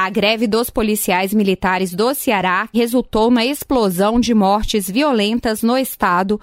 A greve dos policiais militares do Ceará resultou na explosão de mortes violentas no estado,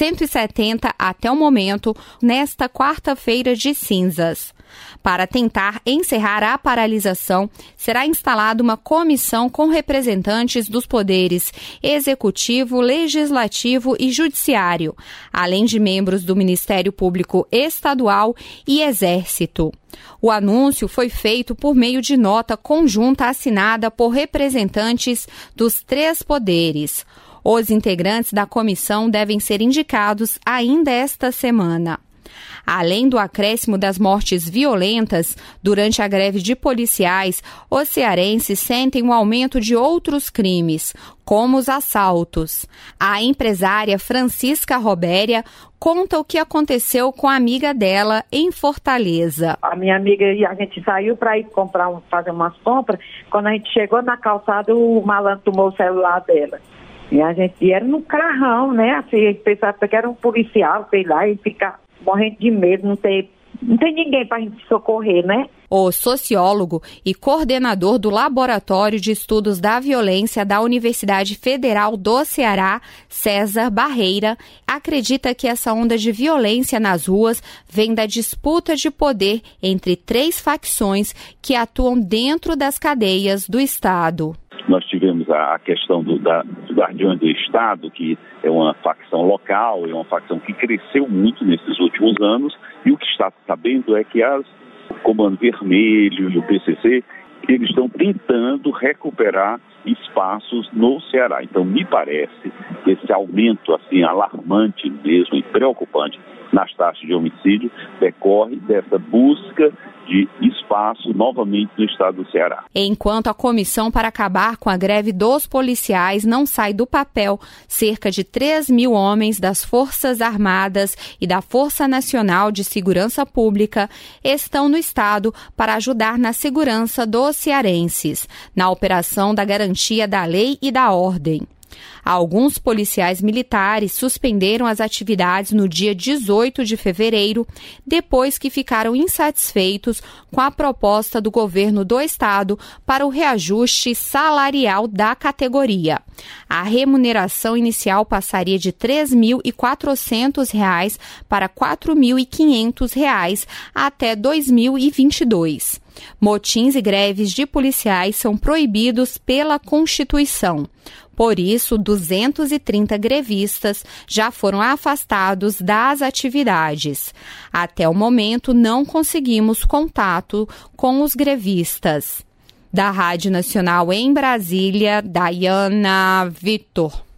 170 até o momento, nesta quarta-feira de cinzas. Para tentar encerrar a paralisação, será instalada uma comissão com representantes dos poderes executivo, legislativo e judiciário, além de membros do Ministério Público Estadual e Exército. O anúncio foi feito por meio de nota conjunta assinada por representantes dos 3 poderes. Os integrantes da comissão devem ser indicados ainda esta semana. Além do acréscimo das mortes violentas durante a greve de policiais, os cearenses sentem um aumento de outros crimes, como os assaltos. A empresária Francisca Robéria conta o que aconteceu com a amiga dela em Fortaleza. A minha amiga e a gente saiu para ir fazer umas compras. Quando a gente chegou na calçada, o malandro tomou o celular dela. E era no carrão, né? Assim, pensava que era um policial, sei lá, e ficar morrendo de medo, não tem ninguém para a gente socorrer, né? O sociólogo e coordenador do Laboratório de Estudos da Violência da Universidade Federal do Ceará, César Barreira, acredita que essa onda de violência nas ruas vem da disputa de poder entre 3 facções que atuam dentro das cadeias do Estado. Nós tivemos a questão dos Guardiões do Estado, que é uma facção local, é uma facção que cresceu muito nesses últimos anos, e o que está sabendo é que o Comando Vermelho e o PCC, eles estão tentando recuperar espaços no Ceará. Então, me parece que esse aumento assim, alarmante mesmo e preocupante nas taxas de homicídio decorre dessa busca de espaço novamente no estado do Ceará. Enquanto a comissão para acabar com a greve dos policiais não sai do papel, cerca de 3.000 homens das Forças Armadas e da Força Nacional de Segurança Pública estão no estado para ajudar na segurança dos cearenses, na operação da garantia da lei e da ordem. Alguns policiais militares suspenderam as atividades no dia 18 de fevereiro, depois que ficaram insatisfeitos com a proposta do governo do estado para o reajuste salarial da categoria. A remuneração inicial passaria de R$ 3.400 para R$ 4.500 até 2022. Motins e greves de policiais são proibidos pela Constituição. Por isso, 230 grevistas já foram afastados das atividades. Até o momento, não conseguimos contato com os grevistas. Da Rádio Nacional em Brasília, Dayana Vitor.